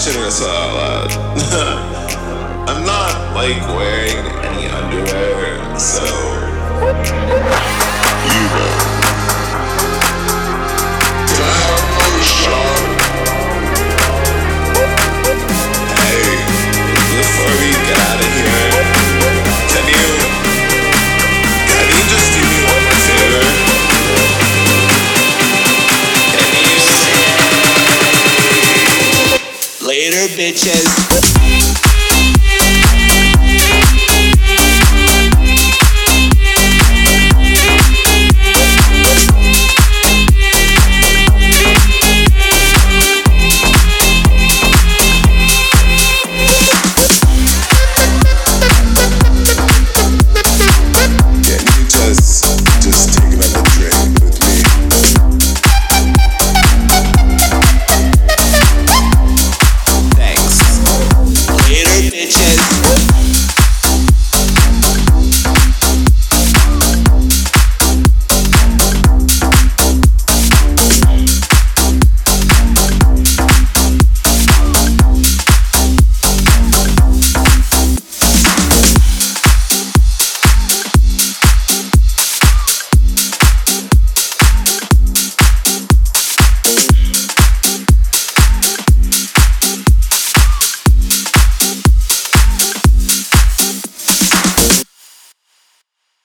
shouldn't have said that out loud. I'm not like wearing any underwear, so you know. Can I have another shot? Hey, before we get out of here, can you just do me one favor? Can you? Later, bitches.